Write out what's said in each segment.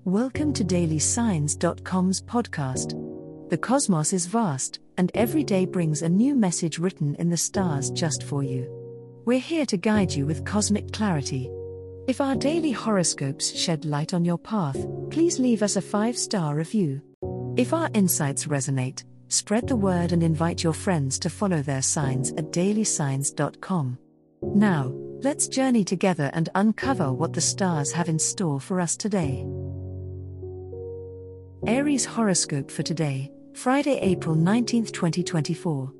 Welcome to DailySigns.com's podcast. The cosmos is vast, and every day brings a new message written in the stars just for you. We're here to guide you with cosmic clarity. If our daily horoscopes shed light on your path, please leave us a 5-star review. If our insights resonate, spread the word and invite your friends to follow their signs at DailySigns.com. Now, let's journey together and uncover what the stars have in store for us today. Aries horoscope for today, Friday, April 19, 2024.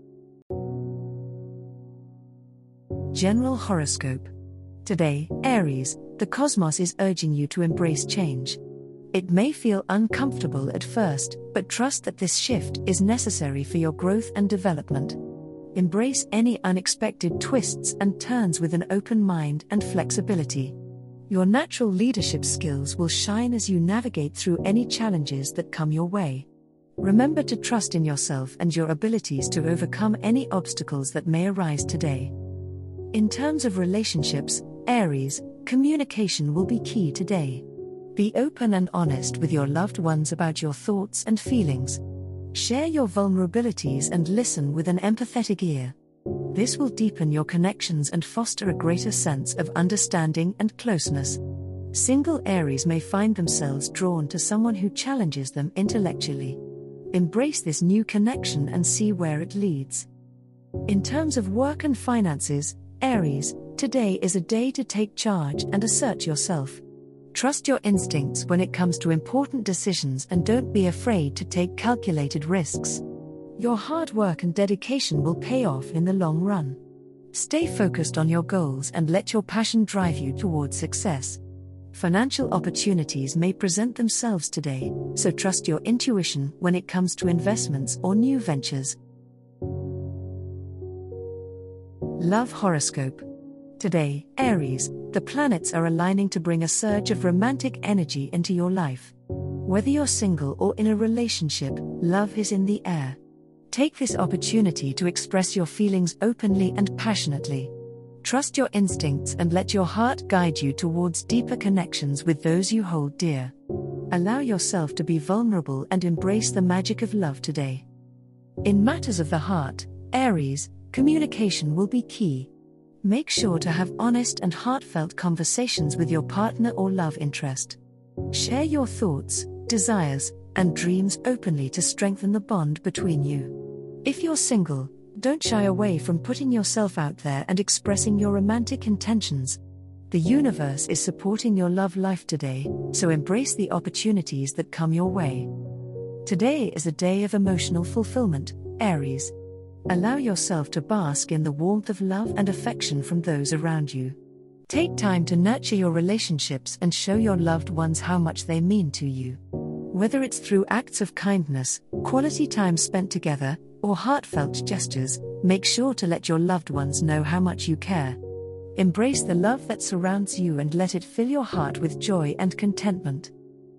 General horoscope. Today, Aries, the cosmos is urging you to embrace change. It may feel uncomfortable at first, but trust that this shift is necessary for your growth and development. Embrace any unexpected twists and turns with an open mind and flexibility. Your natural leadership skills will shine as you navigate through any challenges that come your way. Remember to trust in yourself and your abilities to overcome any obstacles that may arise today. In terms of relationships, Aries, communication will be key today. Be open and honest with your loved ones about your thoughts and feelings. Share your vulnerabilities and listen with an empathetic ear. This will deepen your connections and foster a greater sense of understanding and closeness. Single Aries may find themselves drawn to someone who challenges them intellectually. Embrace this new connection and see where it leads. In terms of work and finances, Aries, today is a day to take charge and assert yourself. Trust your instincts when it comes to important decisions and don't be afraid to take calculated risks. Your hard work and dedication will pay off in the long run. Stay focused on your goals and let your passion drive you towards success. Financial opportunities may present themselves today, so trust your intuition when it comes to investments or new ventures. Love horoscope. Today, Aries, the planets are aligning to bring a surge of romantic energy into your life. Whether you're single or in a relationship, love is in the air. Take this opportunity to express your feelings openly and passionately. Trust your instincts and let your heart guide you towards deeper connections with those you hold dear. Allow yourself to be vulnerable and embrace the magic of love today. In matters of the heart, Aries, communication will be key. Make sure to have honest and heartfelt conversations with your partner or love interest. Share your thoughts, desires, and dreams openly to strengthen the bond between you. If you're single, don't shy away from putting yourself out there and expressing your romantic intentions. The universe is supporting your love life today, so embrace the opportunities that come your way. Today is a day of emotional fulfillment, Aries. Allow yourself to bask in the warmth of love and affection from those around you. Take time to nurture your relationships and show your loved ones how much they mean to you. Whether it's through acts of kindness, quality time spent together, or heartfelt gestures, make sure to let your loved ones know how much you care. Embrace the love that surrounds you and let it fill your heart with joy and contentment.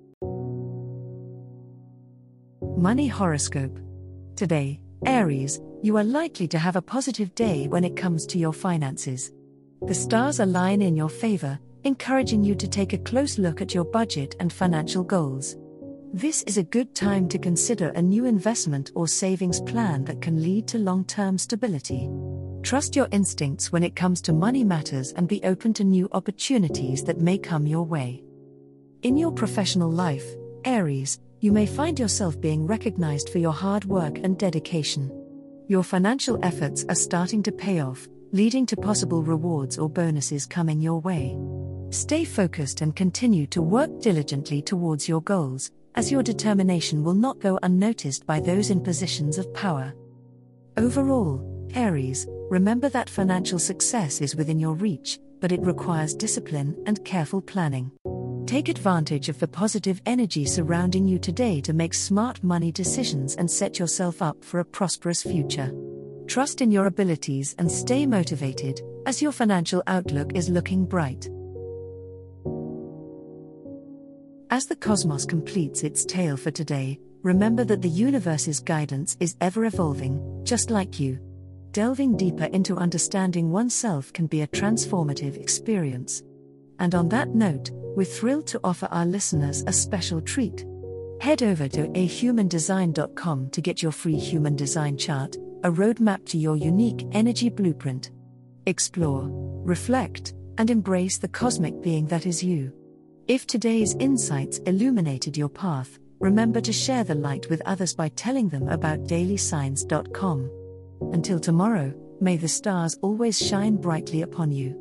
Money horoscope. Today, Aries, you are likely to have a positive day when it comes to your finances. The stars align in your favor, encouraging you to take a close look at your budget and financial goals. This is a good time to consider a new investment or savings plan that can lead to long-term stability. Trust your instincts when it comes to money matters and be open to new opportunities that may come your way. In your professional life, Aries, you may find yourself being recognized for your hard work and dedication. Your financial efforts are starting to pay off, leading to possible rewards or bonuses coming your way. Stay focused and continue to work diligently towards your goals, as your determination will not go unnoticed by those in positions of power. Overall, Aries, remember that financial success is within your reach, but it requires discipline and careful planning. Take advantage of the positive energy surrounding you today to make smart money decisions and set yourself up for a prosperous future. Trust in your abilities and stay motivated, as your financial outlook is looking bright. As the cosmos completes its tale for today, remember that the universe's guidance is ever evolving, just like you. Delving deeper into understanding oneself can be a transformative experience. And on that note, we're thrilled to offer our listeners a special treat. Head over to ahumandesign.com to get your free human design chart, a roadmap to your unique energy blueprint. Explore, reflect, and embrace the cosmic being that is you. If today's insights illuminated your path, remember to share the light with others by telling them about dailysigns.com. Until tomorrow, may the stars always shine brightly upon you.